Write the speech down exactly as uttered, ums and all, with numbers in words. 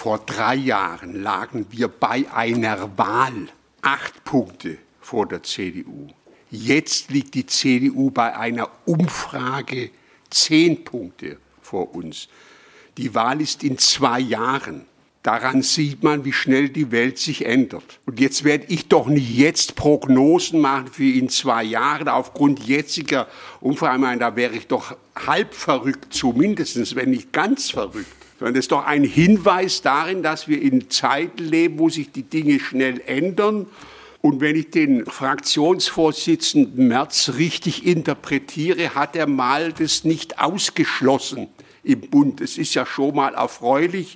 Vor drei Jahren lagen wir bei einer Wahl acht Punkte vor der C D U. Jetzt liegt die C D U bei einer Umfrage zehn Punkte vor uns. Die Wahl ist in zwei Jahren. Daran sieht man, wie schnell die Welt sich ändert. Und jetzt werde ich doch nicht jetzt Prognosen machen für in zwei Jahren aufgrund jetziger Umfragen. Da wäre ich doch halb verrückt, zumindest, wenn nicht ganz verrückt. Sondern das ist doch ein Hinweis darin, dass wir in Zeiten leben, wo sich die Dinge schnell ändern. Und wenn ich den Fraktionsvorsitzenden Merz richtig interpretiere, hat er mal das nicht ausgeschlossen im Bund. Es ist ja schon mal erfreulich,